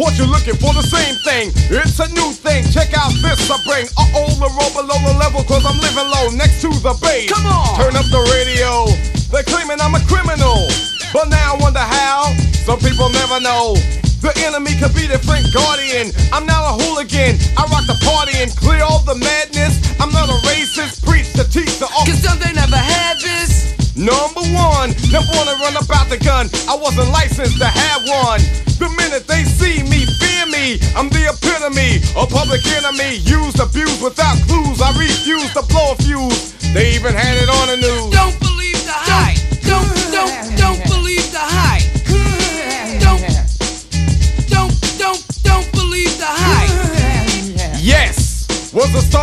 What you looking for? The same thing. It's a new thing. Check out this I bring. The roll below the level, cause I'm living low next to the base. Come on! Turn up the radio. They're claiming I'm a criminal, but now I wonder how. Some people never know. The enemy could be the Frank Guardian. I'm not a hooligan. I rock the party and clear all the madness. I'm not a racist. Preach to teach the Cause some they never had this. Number one, never wanna run about the gun. I wasn't licensed to have one. The minute they see me, fear me. I'm the epitome, a public enemy. Used, abused without clues. I refuse to blow a fuse. They even had it on the news. Don't believe the hype. Don't believe the hype. Don't believe the hype. Yes, was the start.